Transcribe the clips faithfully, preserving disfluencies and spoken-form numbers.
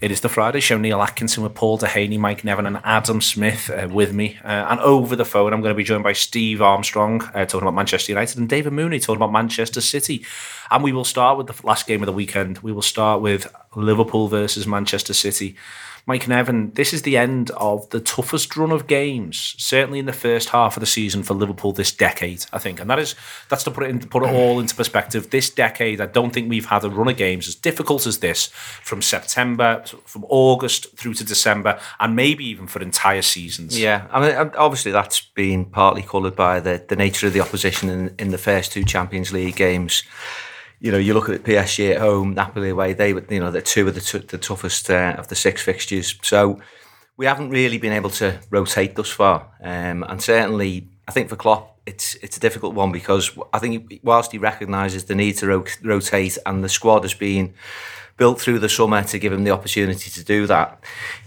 It is the Friday Show. Neil Atkinson with Paul Dehaney, Mike Nevin and Adam Smith uh, with me. Uh, and over the phone, I'm going to be joined by Steve Armstrong, uh, talking about Manchester United, and David Mooney, talking about Manchester City. And we will start with the last game of the weekend. We will start with Liverpool versus Manchester City. Mike Nevin, this is the end of the toughest run of games, certainly in the first half of the season for Liverpool this decade, I think. And that is that's to put it in, put it all into perspective. This decade, I don't think we've had a run of games as difficult as this from September, from August through to December, and maybe even for entire seasons. Yeah, I mean, obviously that's been partly coloured by the, the nature of the opposition in, in the first two Champions League games. You know, you look at P S G at home, Napoli away. They were, you know, they're two of the t- the toughest uh, of the six fixtures. So we haven't really been able to rotate thus far, um, and certainly I think for Klopp it's it's a difficult one because I think whilst he recognises the need to ro- rotate and the squad has been built through the summer to give him the opportunity to do that.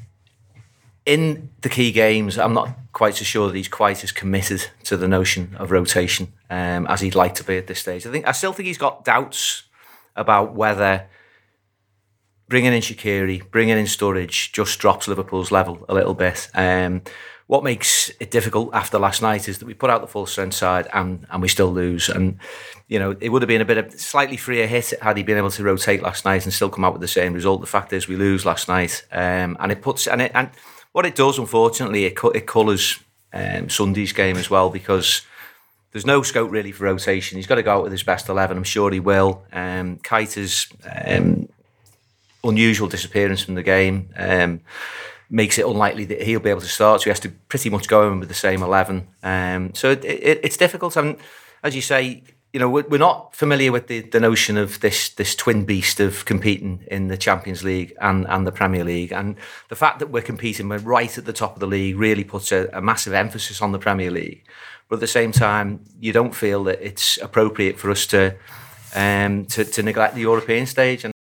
In the key games, I'm not quite so sure that he's quite as committed to the notion of rotation um, as he'd like to be at this stage. I think I still think he's got doubts about whether bringing in Shaqiri, bringing in Sturridge just drops Liverpool's level a little bit. Um, what makes it difficult after last night is that we put out the full strength side and, and we still lose. And you know, it would have been a bit of slightly freer hit had he been able to rotate last night and still come out with the same result. The fact is, we lose last night, um, and it puts and it and. What it does, unfortunately, it, it colours um, Sunday's game as well because there's no scope really for rotation. He's got to go out with his best eleven. I'm sure he will. Um, Keita's um, unusual disappearance from the game um, makes it unlikely that he'll be able to start. So he has to pretty much go in with the same eleven. Um, so it, it, it's difficult. And as you say, you know, we're not familiar with the, the notion of this this twin beast of competing in the Champions League and, and the Premier League. And the fact that we're competing, we're right at the top of the league, really puts a, a massive emphasis on the Premier League. But at the same time, you don't feel that it's appropriate for us to um, to, to neglect the European stage. And